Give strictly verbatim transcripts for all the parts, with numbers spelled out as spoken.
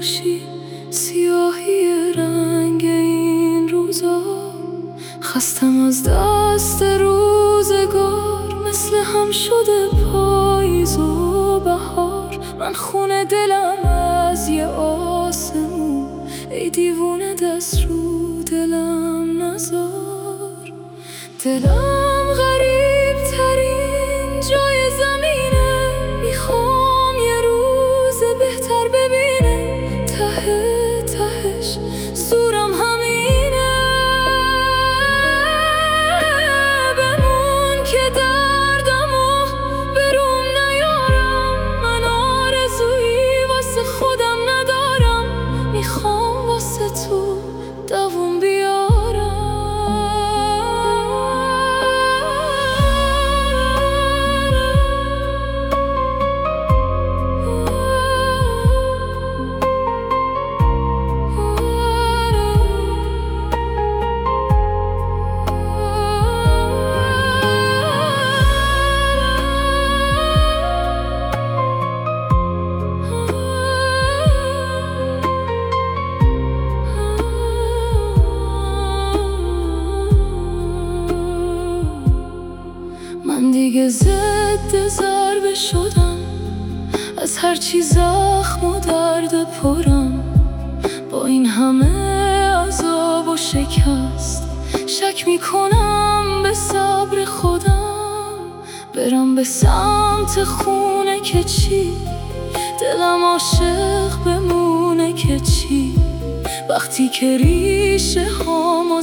باشی، سیاهی رنگ این روزا. خستم از دست روزگار، مثل هم شده پاییز و بهار. من خون دلم از یه آسمون، ای دیوونه دست رو دلم نزار. دلم غریب ترین جای زمینه، میخوام یه روز بهتر ببینه. ته تهش زورم همینه، بمون که دردمو بروم نیارم. من آرزویی واسه خودم ندارم، میخوام واسه تو دووم بیارم. من دیگه ضد ضربه شدم، از هرچی زخم و درد پرم. با این همه عذاب و شکست، شک میکنم به صبر خودم. برم به سمت خونه که چی، دلم عاشق بمونه که چی. وقتی که ریشه هامو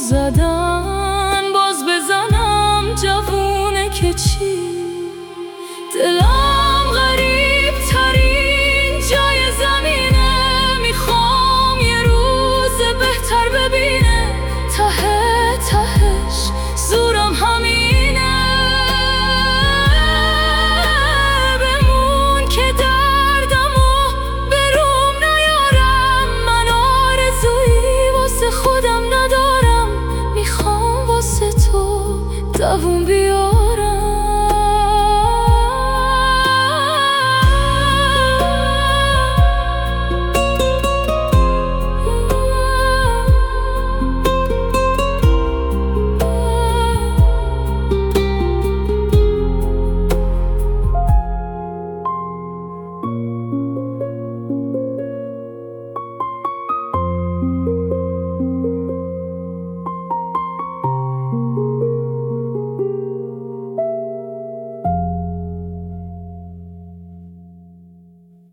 زدن، باز بزنم جوونه که چی. دلم